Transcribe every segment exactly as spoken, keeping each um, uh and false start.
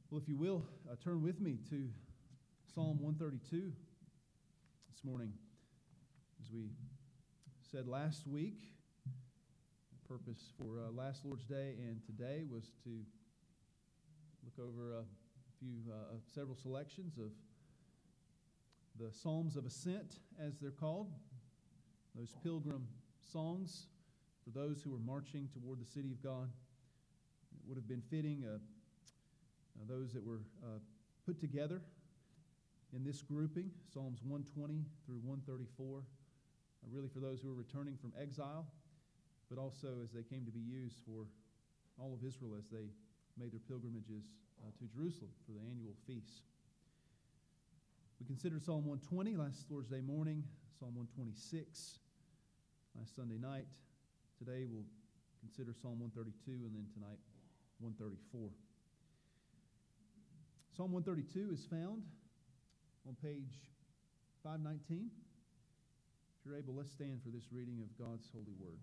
Well, if you will, uh, turn with me to Psalm one thirty-two this morning. As we said last week, the purpose for uh, last Lord's Day and today was to look over a few, uh, several selections of the Psalms of Ascent, as they're called, those pilgrim songs for those who are marching toward the city of God. It would have been fitting uh, uh, those that were uh, put together in this grouping, Psalms one twenty through one thirty-four, uh, really for those who are returning from exile, but also as they came to be used for all of Israel as they made their pilgrimages uh, to Jerusalem for the annual feast. We considered Psalm one twenty last Lord's Day morning, Psalm one twenty-six last Sunday night. Today we'll consider Psalm one thirty-two, and then tonight one thirty-four. Psalm one thirty-two is found on page five nineteen. If you're able, let's stand for this reading of God's holy word.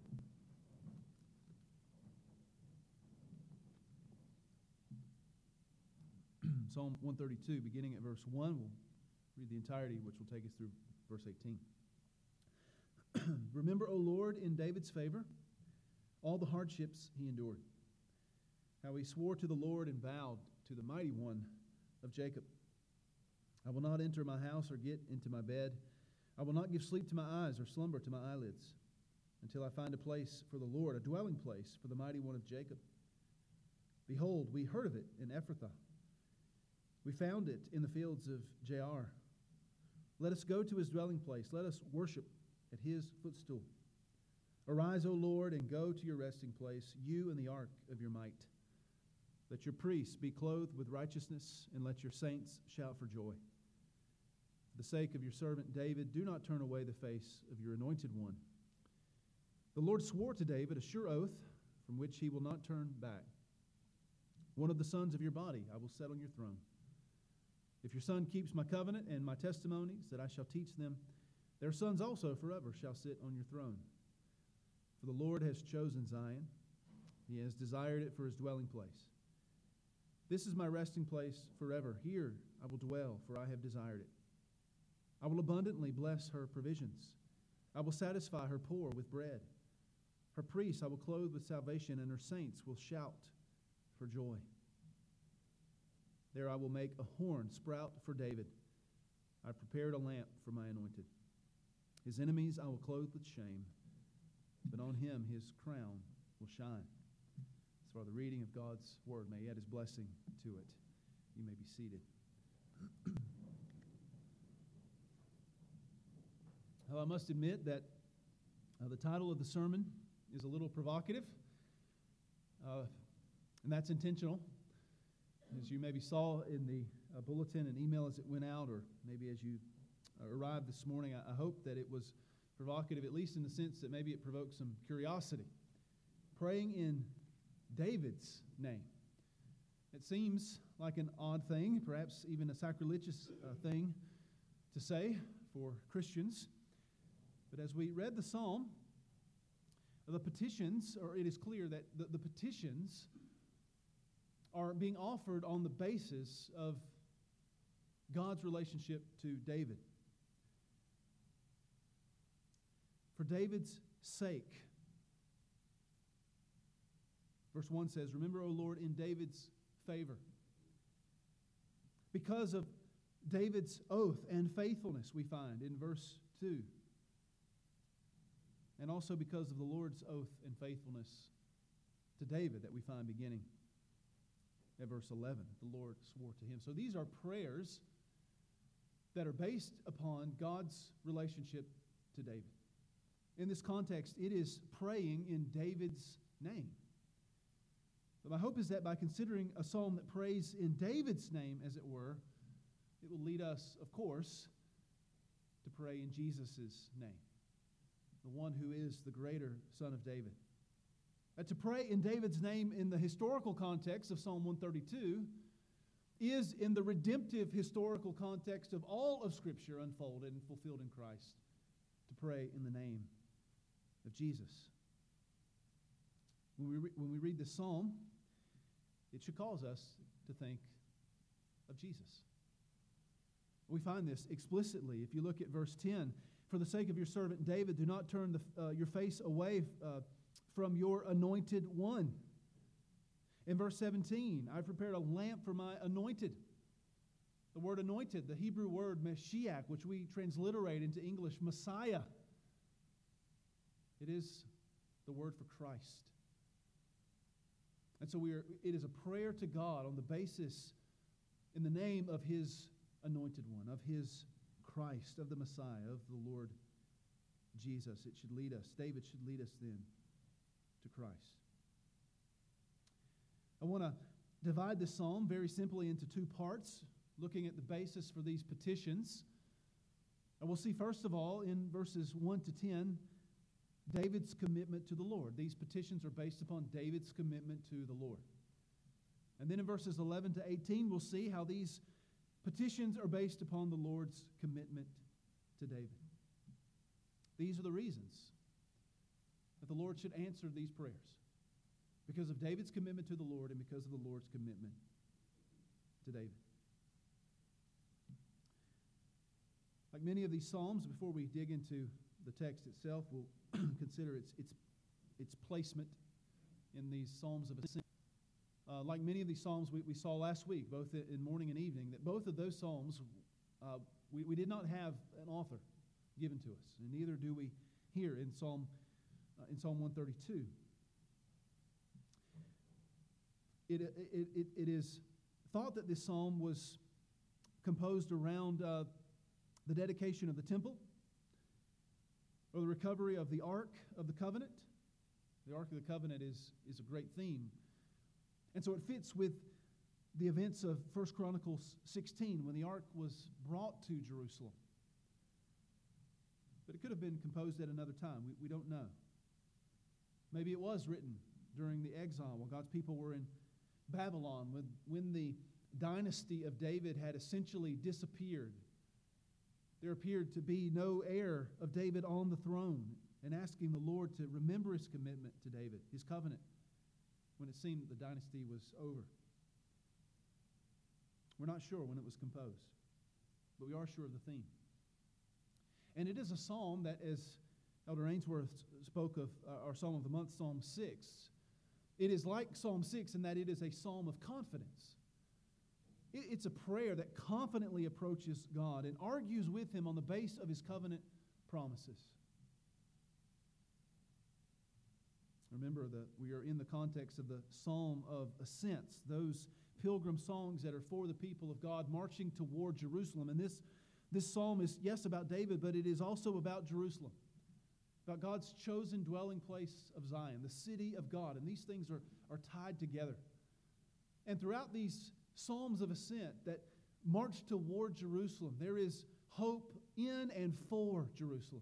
Psalm one thirty-two, beginning at verse one, we'll read the entirety, which will take us through verse eighteen. Remember, O Lord, in David's favor, all the hardships he endured, how he swore to the Lord and vowed to the mighty one of Jacob. I will not enter my house or get into my bed. I will not give sleep to my eyes or slumber to my eyelids until I find a place for the Lord, a dwelling place for the mighty one of Jacob. Behold, we heard of it in Ephrathah. We found it in the fields of Jaar. Let us go to his dwelling place. Let us worship at his footstool. Arise, O Lord, and go to your resting place, you and the ark of your might. Let your priests be clothed with righteousness, and let your saints shout for joy. For the sake of your servant David, do not turn away the face of your anointed one. The Lord swore to David a sure oath from which he will not turn back. One of the sons of your body I will set on your throne. If your son keeps my covenant and my testimonies that I shall teach them, their sons also forever shall sit on your throne. For the Lord has chosen Zion. He has desired it for his dwelling place. This is my resting place forever. Here I will dwell, for I have desired it. I will abundantly bless her provisions. I will satisfy her poor with bread. Her priests I will clothe with salvation, and her saints will shout for joy. There I will make a horn sprout for David. I have prepared a lamp for my anointed. His enemies I will clothe with shame, but on him his crown will shine. As for the reading of God's word, may he add his blessing to it. You may be seated. Well, I must admit that uh, the title of the sermon is a little provocative, uh, and that's intentional. As you maybe saw in the uh, bulletin and email as it went out, or maybe as you uh, arrived this morning, I, I hope that it was provocative, at least in the sense that maybe it provoked some curiosity. Praying in David's name. It seems like an odd thing, perhaps even a sacrilegious uh, thing to say for Christians. But as we read the psalm, the petitions, or it is clear that the, the petitions are being offered on the basis of God's relationship to David. For David's sake. Verse one says, Remember, O Lord, in David's favor. Because of David's oath and faithfulness, we find in verse two. And also because of the Lord's oath and faithfulness to David that we find beginning at verse eleven. The Lord swore to him. So these are prayers that are based upon God's relationship to David. In this context, it is praying in David's name. But my hope is that by considering a psalm that prays in David's name, as it were, it will lead us, of course, to pray in Jesus' name, the one who is the greater Son of David. Uh, to pray in David's name in the historical context of Psalm one thirty-two is in the redemptive historical context of all of Scripture unfolded and fulfilled in Christ, to pray in the name of Jesus. When we, re- when we read this psalm, it should cause us to think of Jesus. We find this explicitly. If you look at verse ten, for the sake of your servant David, do not turn the, uh, your face away uh, from your anointed one. In verse seventeen, I've prepared a lamp for my anointed. The word anointed, the Hebrew word Mashiach, which we transliterate into English Messiah. It is the word for Christ. And so we are, it is a prayer to God on the basis, in the name of His anointed one, of His Christ, of the Messiah, of the Lord Jesus. It should lead us, David should lead us then to Christ. I want to divide this psalm very simply into two parts, looking at the basis for these petitions. And we'll see, first of all, in verses one to ten, David's commitment to the Lord. These petitions are based upon David's commitment to the Lord. And then in verses eleven to eighteen, we'll see how these petitions are based upon the Lord's commitment to David. These are the reasons that the Lord should answer these prayers. Because of David's commitment to the Lord and because of the Lord's commitment to David. Like many of these psalms, before we dig into the text itself, we'll consider its, its, its placement in these psalms of ascent. Uh, like many of these psalms we, we saw last week, both in morning and evening, that both of those psalms, uh, we, we did not have an author given to us, and neither do we here in Psalm uh, in Psalm one thirty-two. It, it, it, it is thought that this psalm was composed around uh, the dedication of the temple, or the recovery of the Ark of the Covenant. The Ark of the Covenant is, is a great theme. And so it fits with the events of First Chronicles sixteen, when the Ark was brought to Jerusalem. But it could have been composed at another time. We, we don't know. Maybe it was written during the exile while God's people were in Babylon, when, when the dynasty of David had essentially disappeared. There appeared to be no heir of David on the throne, and asking the Lord to remember His commitment to David, His covenant, when it seemed that the dynasty was over. We're not sure when it was composed, but we are sure of the theme. And it is a psalm that, as Elder Ainsworth spoke of, uh, our Psalm of the Month, Psalm six, it is like Psalm six in that it is a psalm of confidence. It, it's a prayer that confidently approaches God and argues with Him on the base of His covenant promises. Remember that we are in the context of the Psalm of Ascents, those pilgrim songs that are for the people of God marching toward Jerusalem. And this, this psalm is, yes, about David, but it is also about Jerusalem, about God's chosen dwelling place of Zion, the city of God. And these things are, are tied together. And throughout these psalms of ascent that march toward Jerusalem, there is hope in and for Jerusalem.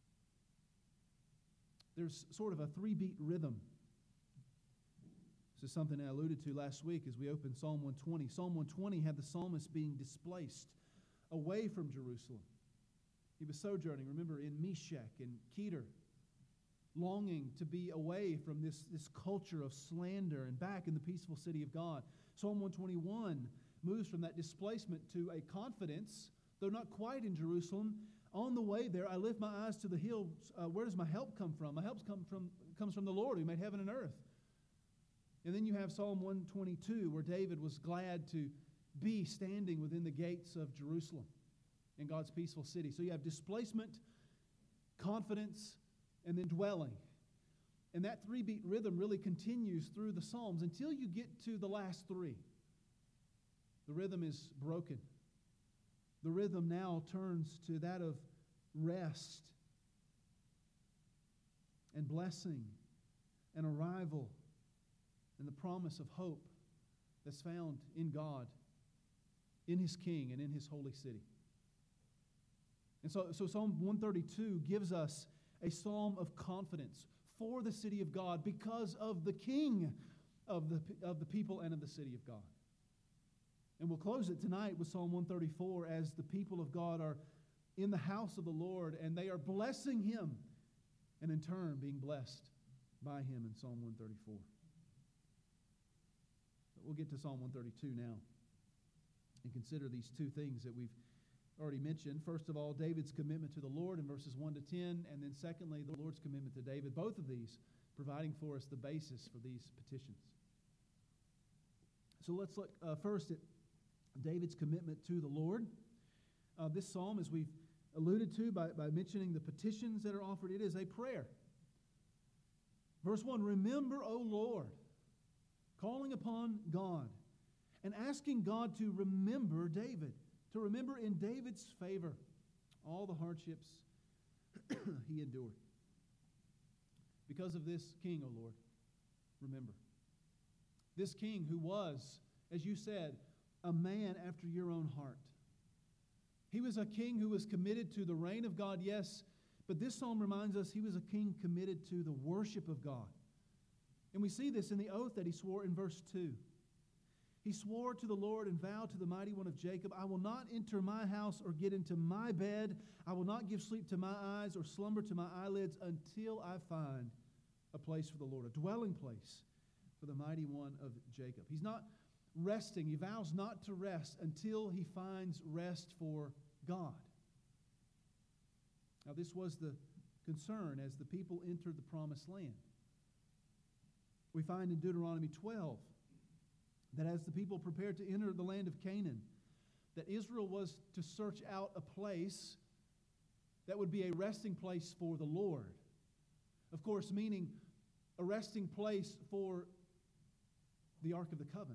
There's sort of a three-beat rhythm. This is something I alluded to last week as we opened Psalm one twenty. Psalm one twenty had the psalmist being displaced away from Jerusalem. He was sojourning, remember, in Meshech and Kedar, longing to be away from this, this culture of slander and back in the peaceful city of God. Psalm one twenty-one moves from that displacement to a confidence, though not quite in Jerusalem. On the way there, I lift my eyes to the hills. Uh, where does my help come from? My help come from, comes from the Lord who made heaven and earth. And then you have Psalm one twenty-two, where David was glad to be standing within the gates of Jerusalem in God's peaceful city. So you have displacement, confidence, and then dwelling. And that three-beat rhythm really continues through the Psalms until you get to the last three. The rhythm is broken. The rhythm now turns to that of rest and blessing and arrival and the promise of hope that's found in God, in His King, and in His holy city. And so, so Psalm one thirty-two gives us a psalm of confidence for the city of God because of the King of the, of the people and of the city of God. And we'll close it tonight with Psalm one thirty-four as the people of God are in the house of the Lord and they are blessing Him and in turn being blessed by Him in Psalm one thirty-four. But we'll get to Psalm one thirty-two now. and consider these two things that we've already mentioned. First of all, David's commitment to the Lord in verses one to ten, and then secondly, the Lord's commitment to David. Both of these providing for us the basis for these petitions. So let's look uh, first at David's commitment to the Lord. Uh, this psalm, as we've alluded to by, by mentioning the petitions that are offered, it is a prayer. Verse one, remember, O Lord, calling upon God and asking God to remember David, to remember in David's favor all the hardships he endured. Because of this king, O Lord, remember. This king who was, as you said, a man after your own heart. He was a king who was committed to the reign of God, yes, but this psalm reminds us he was a king committed to the worship of God. And we see this in the oath that he swore in verse two. He swore to the Lord and vowed to the mighty one of Jacob, I will not enter my house or get into my bed. I will not give sleep to my eyes or slumber to my eyelids until I find a place for the Lord, a dwelling place for the mighty one of Jacob. He's not resting. He vows not to rest until he finds rest for God. Now, this was the concern as the people entered the promised land. We find in Deuteronomy twelve that as the people prepared to enter the land of Canaan, that Israel was to search out a place that would be a resting place for the Lord. Of course, meaning a resting place for the Ark of the Covenant.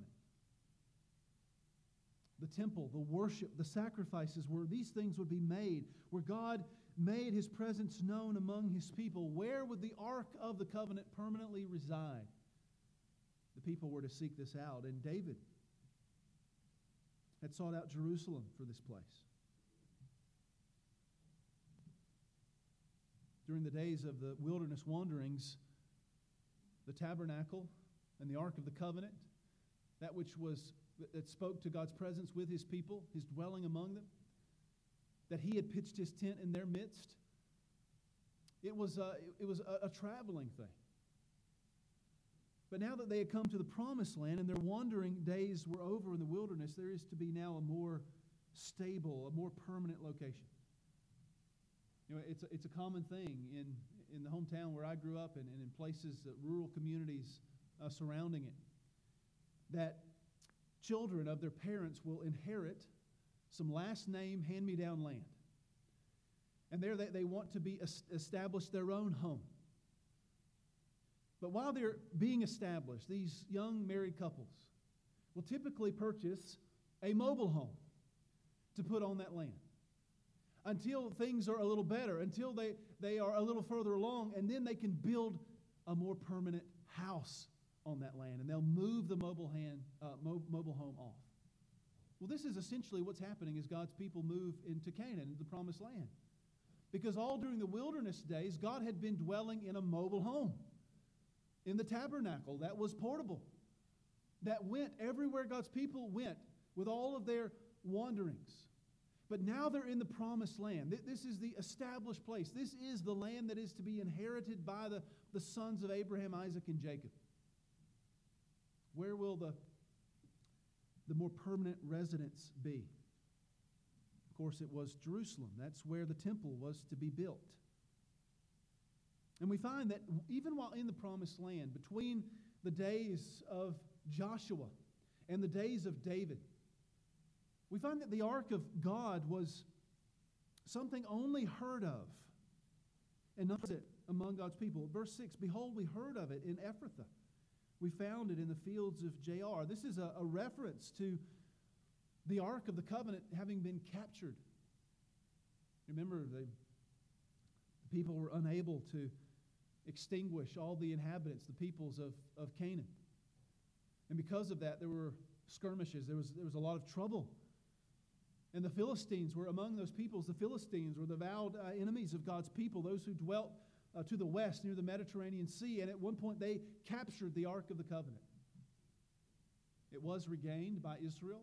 The temple, the worship, the sacrifices, where these things would be made, where God made his presence known among his people. Where would the Ark of the Covenant permanently reside? The people were to seek this out, and David had sought out Jerusalem for this place. During the days of the wilderness wanderings, the tabernacle and the Ark of the Covenant, that which was that spoke to God's presence with his people, his dwelling among them, that he had pitched his tent in their midst, it was a, it was a, a traveling thing. But now that they had come to the promised land and their wandering days were over in the wilderness, there is to be now a more stable, a more permanent location. You know, it's a, it's a common thing in, in the hometown where I grew up and, and in places, uh, rural communities uh, surrounding it, that children of their parents will inherit some last name, hand-me-down land. And there they, they want to be establish their own home. But while they're being established, these young married couples will typically purchase a mobile home to put on that land until things are a little better, until they, they are a little further along, and then they can build a more permanent house on that land, and they'll move the mobile, hand, uh, mo- mobile home off. Well, this is essentially what's happening as God's people move into Canaan, into the promised land. Because all during the wilderness days, God had been dwelling in a mobile home, in the tabernacle that was portable, that went everywhere God's people went with all of their wanderings. But now they're in the promised land. This is the established place. This is the land that is to be inherited by the, the sons of Abraham, Isaac, and Jacob. Where will the, the more permanent residence be? Of course, it was Jerusalem. That's where the temple was to be built. And we find that even while in the promised land, between the days of Joshua and the days of David, we find that the ark of God was something only heard of and not it among God's people. Verse six, behold, we heard of it in Ephrathah. We found it in the fields of Jaar. This is a, a reference to the Ark of the Covenant having been captured. Remember, the, the people were unable to extinguish all the inhabitants, the peoples of, of Canaan. And because of that, there were skirmishes. There was, there was a lot of trouble. And the Philistines were among those peoples. The Philistines were the vowed uh, enemies of God's people, those who dwelt Uh, to the west near the Mediterranean Sea, and at one point they captured the Ark of the Covenant. It was regained by Israel.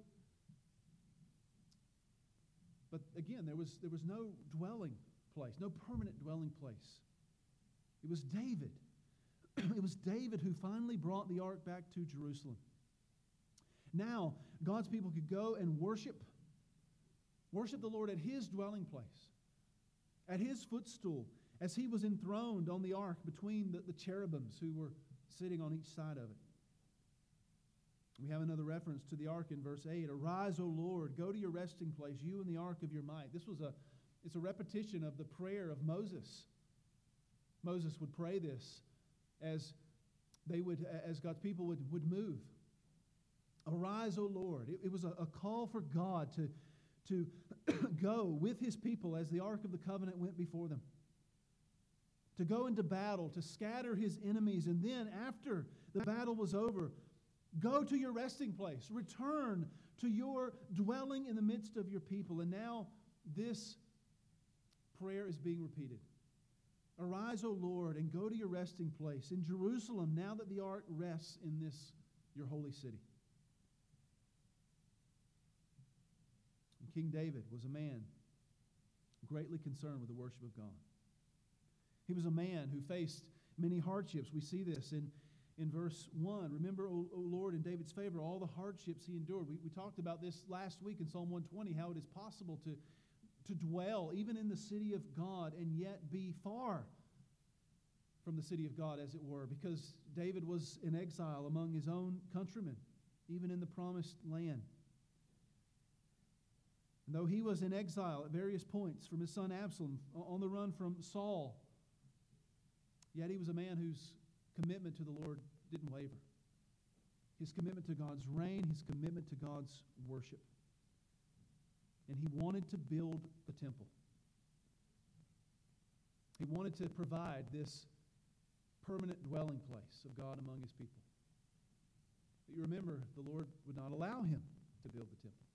But again, there was, there was no dwelling place, no permanent dwelling place. It was David. It was David who finally brought the Ark back to Jerusalem. Now, God's people could go and worship, worship the Lord at His dwelling place, at His footstool, as He was enthroned on the ark between the, the cherubims who were sitting on each side of it. We have another reference to the ark in verse eight. Arise, O Lord, go to your resting place, you and the ark of your might. This was a, it's a repetition of the prayer of Moses. Moses would pray this as they would, as God's people would, would move. Arise, O Lord. It, it was a, a call for God to, to go with His people as the ark of the covenant went before them. To go into battle, to scatter His enemies, and then after the battle was over, go to your resting place. Return to your dwelling in the midst of your people. And now this prayer is being repeated. Arise, O Lord, and go to your resting place in Jerusalem, now that the ark rests in this, your holy city. And King David was a man greatly concerned with the worship of God. He was a man who faced many hardships. We see this in, in verse one. Remember, O, o Lord, in David's favor, all the hardships he endured. We, we talked about this last week in Psalm one twenty, how it is possible to to dwell even in the city of God and yet be far from the city of God, as it were, because David was in exile among his own countrymen, even in the promised land. And though he was in exile at various points from his son Absalom, on the run from Saul, yet he was a man whose commitment to the Lord didn't waver. His commitment to God's reign, his commitment to God's worship. And he wanted to build the temple. He wanted to provide this permanent dwelling place of God among His people. But you remember, the Lord would not allow him to build the temple.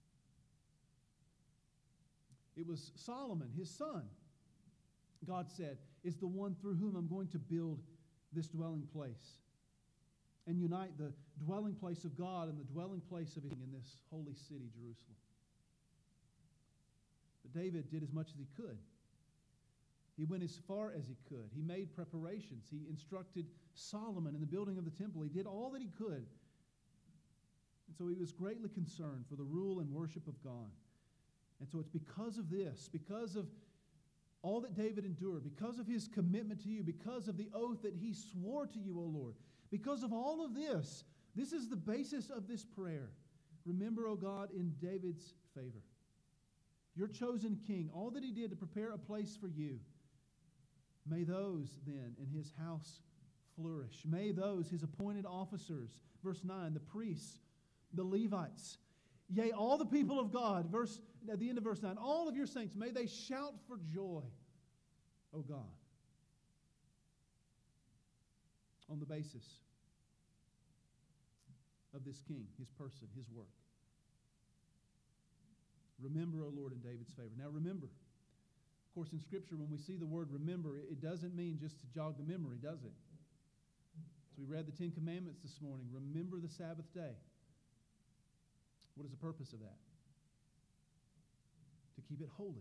It was Solomon, his son, God said, is the one through whom I'm going to build this dwelling place and unite the dwelling place of God and the dwelling place of His in this holy city, Jerusalem. But David did as much as he could. He went as far as he could. He made preparations. He instructed Solomon in the building of the temple. He did all that he could. And so he was greatly concerned for the rule and worship of God. And so it's because of this, because of all that David endured, because of his commitment to you, because of the oath that he swore to you, O Lord, because of all of this, this is the basis of this prayer. Remember, O God, in David's favor, your chosen king, all that he did to prepare a place for you. May those then in his house flourish. May those, his appointed officers, verse nine, the priests, the Levites, yea, all the people of God, verse at the end of verse nine, all of your saints, may they shout for joy, O God. On the basis of this king, his person, his work. Remember, O Lord, in David's favor. Now remember, of course, in Scripture, when we see the word remember, it doesn't mean just to jog the memory, does it? So we read the Ten Commandments this morning. Remember the Sabbath day. What is the purpose of that? To keep it holy.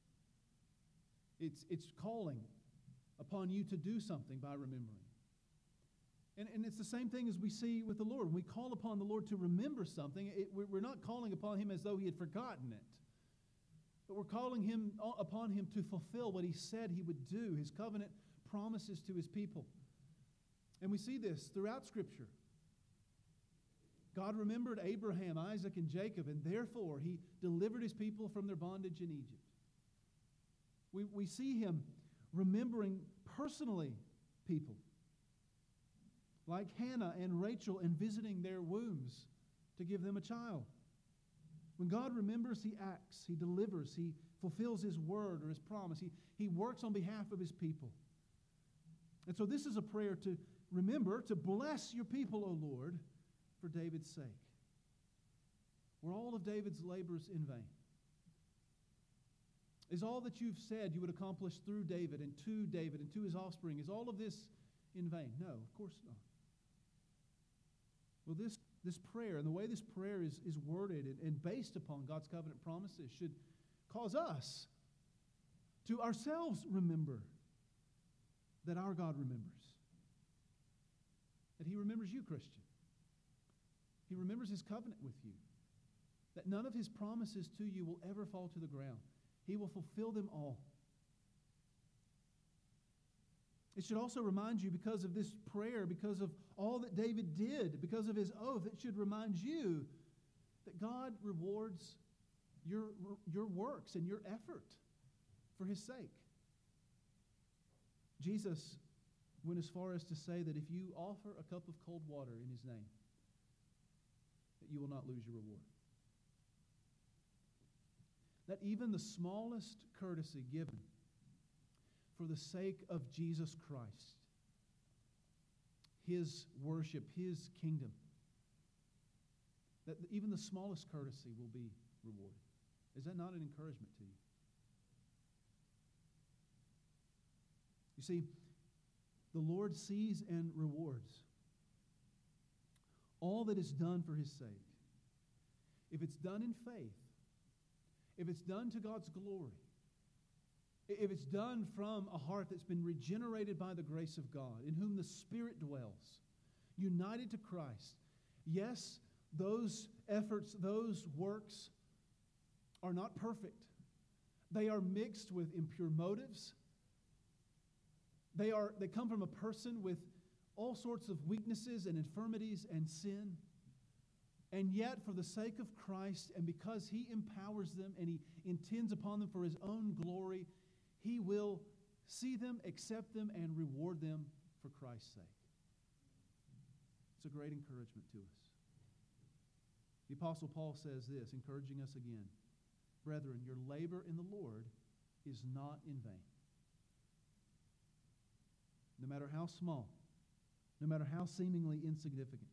It's, it's calling upon you to do something by remembering. And, and it's the same thing as we see with the Lord. When we call upon the Lord to remember something, it, we're, we're not calling upon Him as though He had forgotten it. But we're calling him upon Him to fulfill what He said He would do, His covenant promises to His people. And we see this throughout Scripture. God remembered Abraham, Isaac, and Jacob, and therefore He delivered His people from their bondage in Egypt. We, we see Him remembering personally people, like Hannah and Rachel, and visiting their wombs to give them a child. When God remembers, He acts, He delivers, He fulfills His word or His promise. He, he works on behalf of His people. And so this is a prayer to remember, to bless your people, O Lord, for David's sake. Were all of David's labors in vain? Is all that you've said you would accomplish through David and to David and to his offspring, is all of this in vain? No, of course not. Well, this, this prayer and the way this prayer is, is worded and, and based upon God's covenant promises should cause us to ourselves remember that our God remembers. That He remembers you, Christian. He remembers His covenant with you. that none of his promises to you will ever fall to the ground. He will fulfill them all. It should also remind you, because of this prayer, because of all that David did, because of his oath, it should remind you that God rewards your, your works and your effort for his sake. Jesus went as far as to say that if you offer a cup of cold water in his name, that you will not lose your reward. That even the smallest courtesy given for the sake of Jesus Christ, his worship, his kingdom, that even the smallest courtesy will be rewarded. Is that not an encouragement to you? You see, the Lord sees and rewards all that is done for his sake. If it's done in faith, if it's done to God's glory, if it's done from a heart that's been regenerated by the grace of God, in whom the Spirit dwells, united to Christ, yes, those efforts, those works are not perfect. They are mixed with impure motives. They are, they come from a person with all sorts of weaknesses and infirmities and sin. And yet, for the sake of Christ, and because he empowers them and he intends upon them for his own glory, he will see them, accept them, and reward them for Christ's sake. It's a great encouragement to us. The Apostle Paul says this, encouraging us again, "Brethren, your labor in the Lord is not in vain." No matter how small, no matter how seemingly insignificant.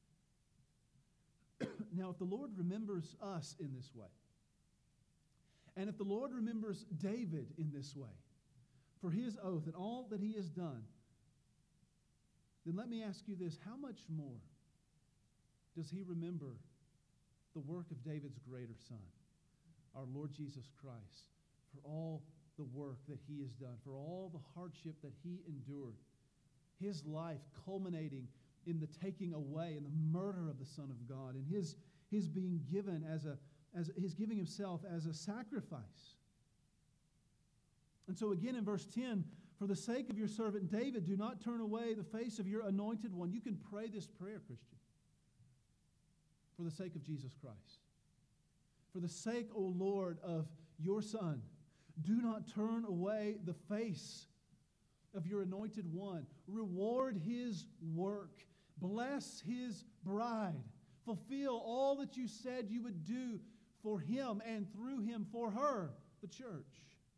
Now, if the Lord remembers us in this way, and if the Lord remembers David in this way, for his oath and all that he has done, then let me ask you this: how much more does he remember the work of David's greater son, our Lord Jesus Christ, for all the work that he has done, for all the hardship that he endured, his life culminating in the taking away and the murder of the Son of God, and his, his being given as a, as his giving himself as a sacrifice. And so again in verse ten, "For the sake of your servant David, do not turn away the face of your anointed one." You can pray this prayer, Christian. For the sake of Jesus Christ. For the sake, O Lord, of your Son, do not turn away the face of your anointed one. Reward his work. Bless his bride. Fulfill all that you said you would do for him and through him for her, the church.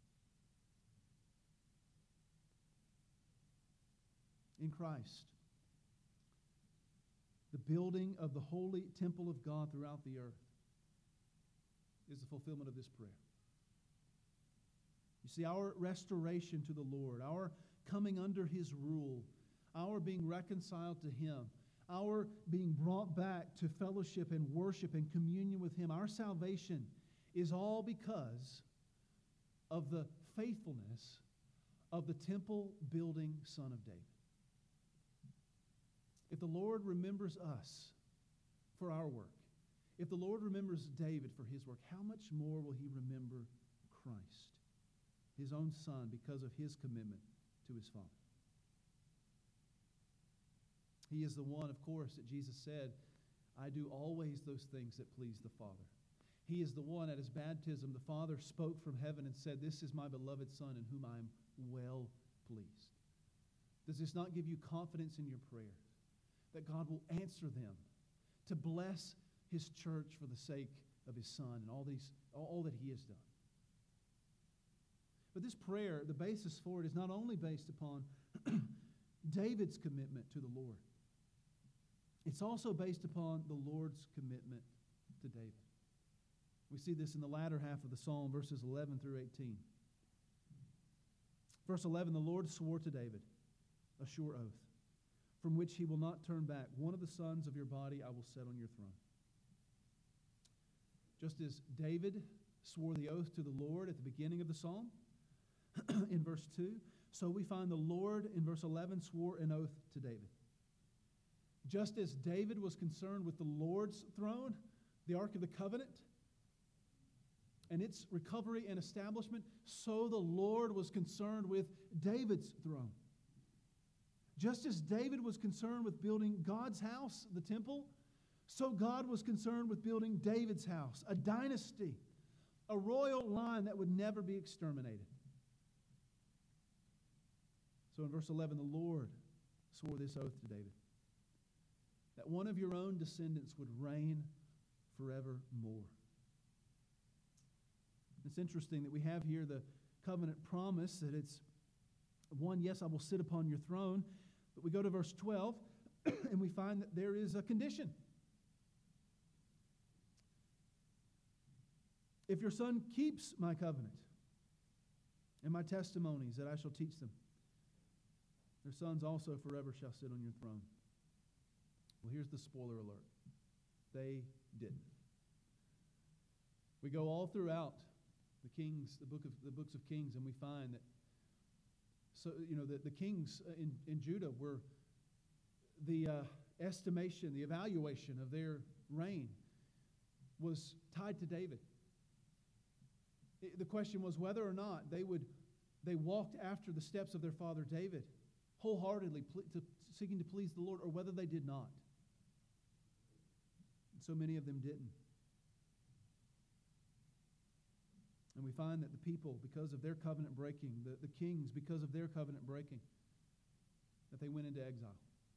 In Christ, the building of the holy temple of God throughout the earth is the fulfillment of this prayer. You see, our restoration to the Lord, our coming under his rule, our being reconciled to him, our being brought back to fellowship and worship and communion with him, our salvation is all because of the faithfulness of the temple-building Son of David. If the Lord remembers us for our work, if the Lord remembers David for his work, how much more will he remember Christ, his own Son, because of his commitment to his Father? He is the one, of course, that Jesus said, "I do always those things that please the Father." He is the one at his baptism, the Father spoke from heaven and said, "This is my beloved Son in whom I am well pleased." Does this not give you confidence in your prayers, that God will answer them to bless his church for the sake of his Son and all these, all that he has done? But this prayer, the basis for it is not only based upon David's commitment to the Lord. It's also based upon the Lord's commitment to David. We see this in the latter half of the psalm, verses eleven through eighteen. Verse eleven, "The Lord swore to David a sure oath, from which he will not turn back. One of the sons of your body I will set on your throne." Just as David swore the oath to the Lord at the beginning of the psalm, in verse two, so we find the Lord in verse eleven swore an oath to David. Just as David was concerned with the Lord's throne, the Ark of the Covenant, and its recovery and establishment, so the Lord was concerned with David's throne. Just as David was concerned with building God's house, the temple, so God was concerned with building David's house, a dynasty, a royal line that would never be exterminated. So in verse eleven, the Lord swore this oath to David, that one of your own descendants would reign forevermore. It's interesting that we have here the covenant promise that it's one, yes, I will sit upon your throne. But we go to verse twelve, and we find that there is a condition. If your son keeps my covenant and my testimonies that I shall teach them, their sons also forever shall sit on your throne. Well, here's the spoiler alert. They didn't. We go all throughout the Kings, the book of the books of Kings, and we find that so you know the, the kings in, in Judah were the uh, estimation, the evaluation of their reign was tied to David. It, the question was whether or not they would they walked after the steps of their father David, wholeheartedly ple- to, seeking to please the Lord, or whether they did not. And so many of them didn't. And we find that the people, because of their covenant breaking, the, the kings, because of their covenant breaking, that they went into exile.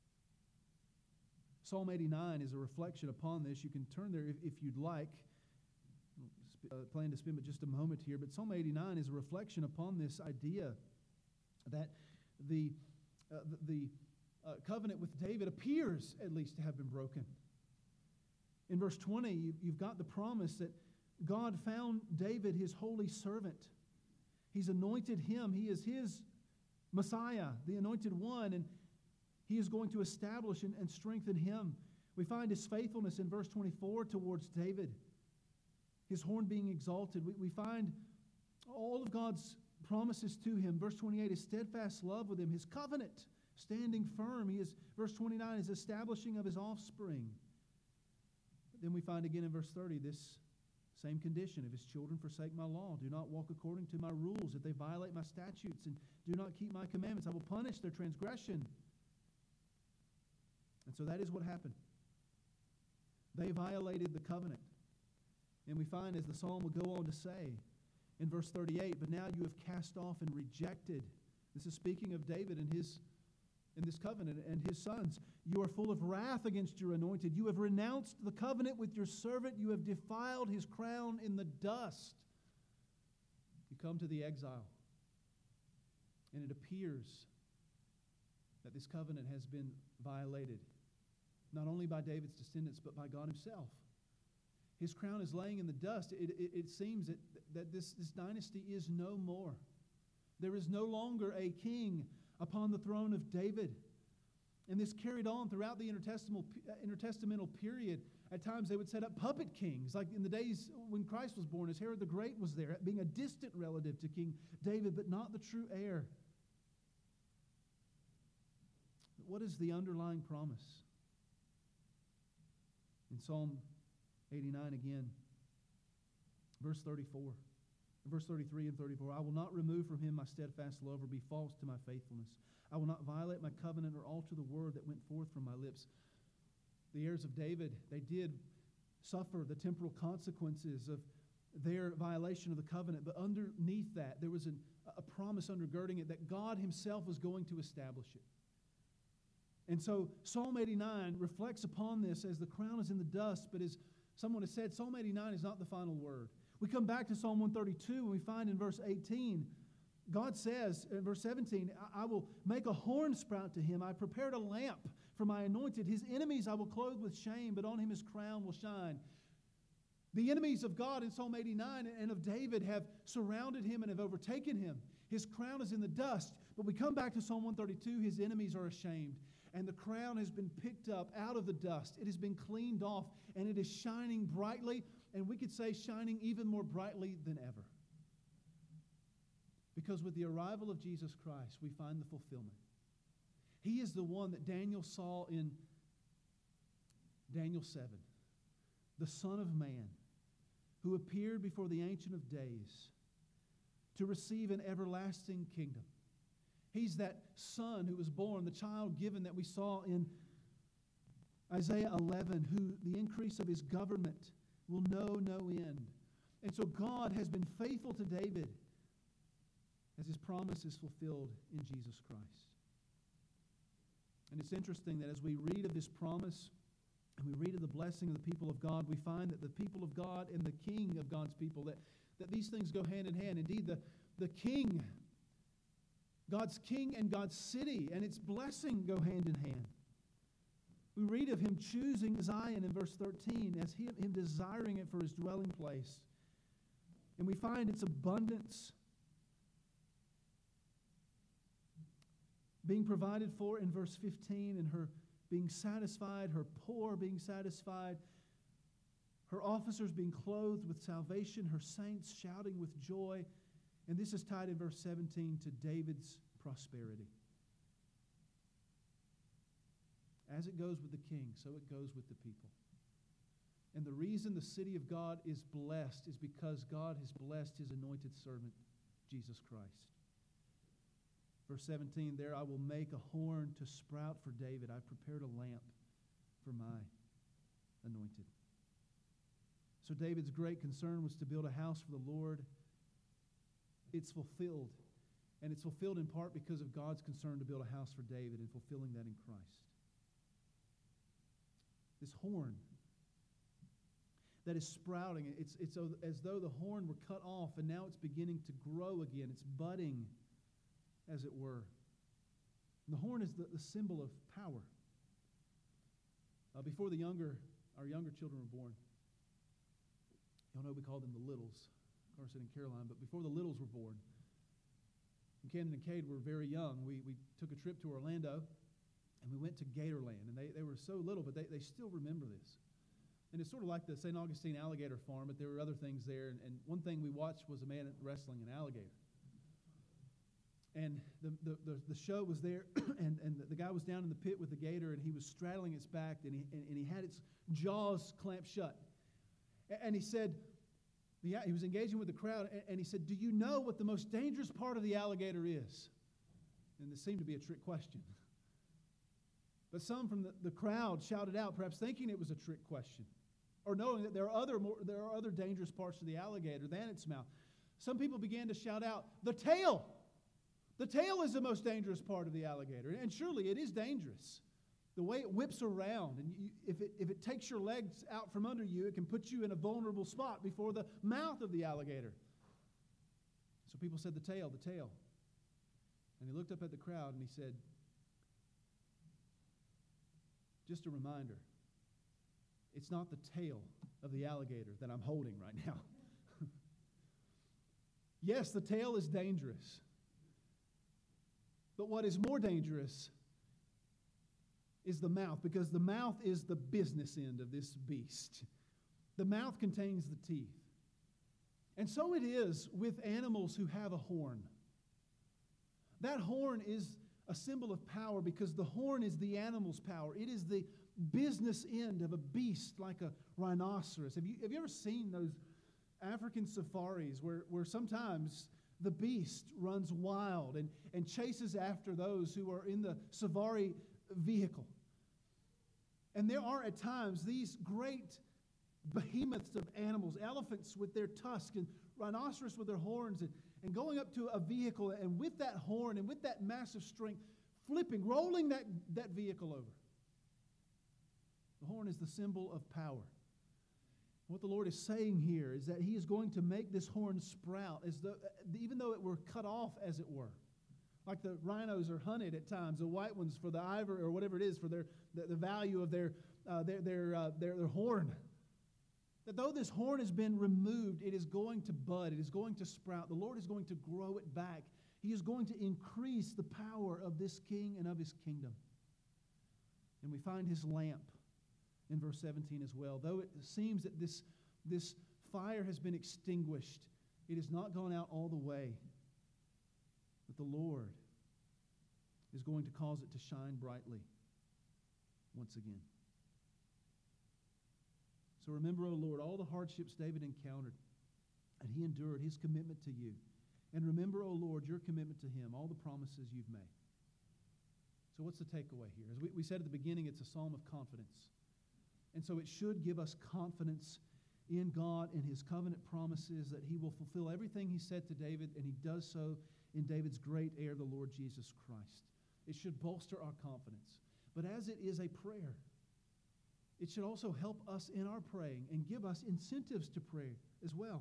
Psalm eighty-nine is a reflection upon this. You can turn there if, if you'd like. I uh, plan to spend just a moment here, but Psalm eighty-nine is a reflection upon this idea that the, uh, the, the uh, covenant with David appears at least to have been broken. In verse twenty, you, you've got the promise that God found David his holy servant. He's anointed him. He is his Messiah, the anointed one, and he is going to establish and, and strengthen him. We find his faithfulness in verse twenty-four towards David, his horn being exalted. We, we find all of God's promises to him. Verse twenty-eight, his steadfast love with him, his covenant standing firm. He is, verse twenty-nine, his establishing of his offspring. But then we find again in verse thirty this same condition. If his children forsake my law, do not walk according to my rules, if they violate my statutes and do not keep my commandments, I will punish their transgression. And so that is what happened. They violated the covenant. And we find, as the psalm will go on to say in verse thirty-eight, but now you have cast off and rejected. This is speaking of David and his in this covenant and his sons. You are full of wrath against your anointed. You have renounced the covenant with your servant. You have defiled his crown in the dust. You come to the exile, and it appears that this covenant has been violated, not only by David's descendants, but by God himself. His crown is laying in the dust. It, it, it seems that, that this, this dynasty is no more. There is no longer a king upon the throne of David. And this carried on throughout the intertestamental, intertestamental period. At times they would set up puppet kings, like in the days when Christ was born, as Herod the Great was there, being a distant relative to King David, but not the true heir. But what is the underlying promise? In Psalm eighty-nine again, verse thirty-four. Verse thirty-three and thirty-four, I will not remove from him my steadfast love or be false to my faithfulness. I will not violate my covenant or alter the word that went forth from my lips. The heirs of David, they did suffer the temporal consequences of their violation of the covenant, but underneath that, there was an, a promise undergirding it that God himself was going to establish it. And so Psalm eighty-nine reflects upon this as the crown is in the dust, but as someone has said, Psalm eighty-nine is not the final word. We come back to Psalm one thirty-two and we find in verse eighteen, God says in verse seventeen, I will make a horn sprout to him. I prepared a lamp for my anointed. His enemies I will clothe with shame, but on him his crown will shine. The enemies of God in Psalm eighty-nine and of David have surrounded him and have overtaken him. His crown is in the dust. But we come back to Psalm one thirty-two, his enemies are ashamed. And the crown has been picked up out of the dust. It has been cleaned off, and it is shining brightly, and we could say shining even more brightly than ever. Because with the arrival of Jesus Christ, we find the fulfillment. He is the one that Daniel saw in Daniel seven, the Son of Man, who appeared before the Ancient of Days to receive an everlasting kingdom. He's that son who was born, the child given that we saw in Isaiah eleven, who the increase of his government will know no end. And so God has been faithful to David as his promise is fulfilled in Jesus Christ. And it's interesting that as we read of this promise and we read of the blessing of the people of God, we find that the people of God and the king of God's people, that, that these things go hand in hand. Indeed, the, the king, God's king and God's city and its blessing go hand in hand. We read of him choosing Zion in verse thirteen as him, him desiring it for his dwelling place. And we find its abundance being provided for in verse fifteen, and her being satisfied, her poor being satisfied, her officers being clothed with salvation, her saints shouting with joy. And this is tied in verse seventeen to David's prosperity. As it goes with the king, so it goes with the people. And the reason the city of God is blessed is because God has blessed his anointed servant, Jesus Christ. Verse seventeen, there I will make a horn to sprout for David. I prepared a lamp for my anointed. So David's great concern was to build a house for the Lord. It's fulfilled. And it's fulfilled in part because of God's concern to build a house for David and fulfilling that in Christ. This horn that is sprouting, it's, it's as though the horn were cut off and now it's beginning to grow again. It's budding, as it were. And the horn is the, the symbol of power. Uh, before the younger, our younger children were born, y'all know we call them the littles, Carson and Caroline, but before the littles were born, and Camden and Cade were very young, we, we took a trip to Orlando, and we went to Gatorland, and they, they were so little, but they, they still remember this. And it's sort of like the Saint Augustine Alligator Farm, but there were other things there, and, and one thing we watched was a man wrestling an alligator. And the, the, the, the show was there, and, and the, the guy was down in the pit with the gator, and he was straddling its back, and he, and, and he had its jaws clamped shut. And, and he said, yeah, he was engaging with the crowd, and, and he said, do you know what the most dangerous part of the alligator is? And this seemed to be a trick question. But some from the, the crowd shouted out, perhaps thinking it was a trick question, or knowing that there are other more, there are other dangerous parts of the alligator than its mouth. Some people began to shout out, the tail! The tail is the most dangerous part of the alligator, and surely it is dangerous. The way it whips around, and you, if, it, if it takes your legs out from under you, it can put you in a vulnerable spot before the mouth of the alligator. So people said, the tail, the tail. And he looked up at the crowd and he said, just a reminder, it's not the tail of the alligator that I'm holding right now. Yes, the tail is dangerous. But what is more dangerous is the mouth, because the mouth is the business end of this beast. The mouth contains the teeth. And so it is with animals who have a horn. That horn is a symbol of power because the horn is the animal's power. It is the business end of a beast like a rhinoceros. Have you, have you ever seen those African safaris where, where sometimes the beast runs wild and, and chases after those who are in the safari vehicle? And there are at times these great behemoths of animals, elephants with their tusks and rhinoceros with their horns, and, and going up to a vehicle and with that horn and with that massive strength, flipping, rolling that, that vehicle over. The horn is the symbol of power. What the Lord is saying here is that he is going to make this horn sprout, as though, even though it were cut off, as it were. Like the rhinos are hunted at times, the white ones for the ivory or whatever it is, for their the, the value of their, uh, their, their, uh, their, their horn. That though this horn has been removed, it is going to bud, it is going to sprout. The Lord is going to grow it back. He is going to increase the power of this king and of his kingdom. And we find his lamp in verse seventeen as well. Though it seems that this, this fire has been extinguished, it has not gone out all the way. But the Lord is going to cause it to shine brightly once again. So remember, O Lord, all the hardships David encountered, and he endured, his commitment to you. And remember, O Lord, your commitment to him, all the promises you've made. So what's the takeaway here? As we, we said at the beginning, it's a psalm of confidence. And so it should give us confidence in God and his covenant promises that he will fulfill everything he said to David, and he does so in David's great heir, the Lord Jesus Christ. It should bolster our confidence. But as it is a prayer, it should also help us in our praying and give us incentives to pray as well.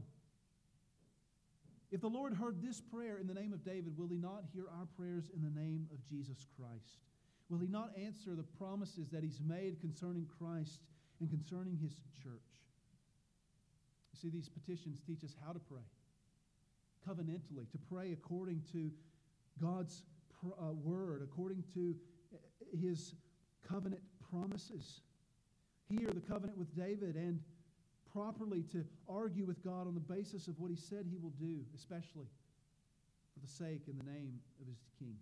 If the Lord heard this prayer in the name of David, will he not hear our prayers in the name of Jesus Christ? Will he not answer the promises that he's made concerning Christ and concerning his church? You see, these petitions teach us how to pray covenantally, to pray according to God's pr- uh, word, according to his covenant promises. Here, the covenant with David, and properly to argue with God on the basis of what he said he will do, especially for the sake and the name of his king.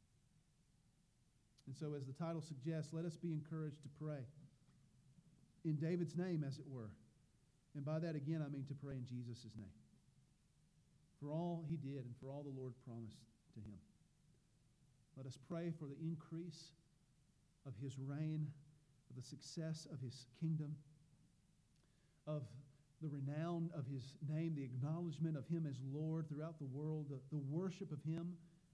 And so, as the title suggests, let us be encouraged to pray in David's name, as it were. And by that, again, I mean to pray in Jesus' name, for all he did and for all the Lord promised to him. Let us pray for the increase of his reign, of the success of his kingdom, of the renown of his name, the acknowledgement of him as Lord throughout the world, the, the worship of him,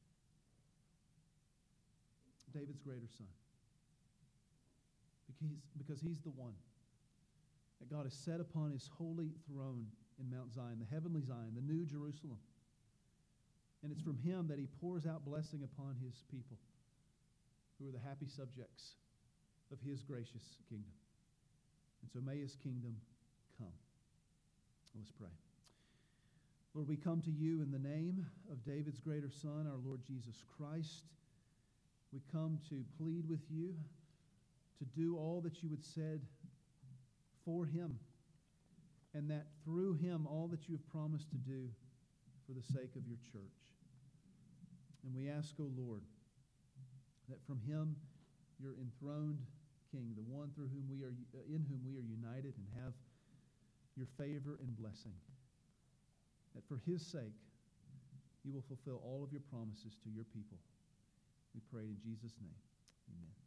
David's greater son. Because, because he's the one that God has set upon his holy throne in Mount Zion, the heavenly Zion, the new Jerusalem. And it's from him that he pours out blessing upon his people, who are the happy subjects of his gracious kingdom. And so may his kingdom come. Let's pray. Lord, we come to you in the name of David's greater son, our Lord Jesus Christ. We come to plead with you to do all that you had said for him, and that through him all that you have promised to do for the sake of your church. And we ask, O Lord, that from him, your enthroned King, the one through whom we are, in whom we are united and have your favor and blessing, that for his sake you will fulfill all of your promises to your people. We pray in Jesus' name. Amen.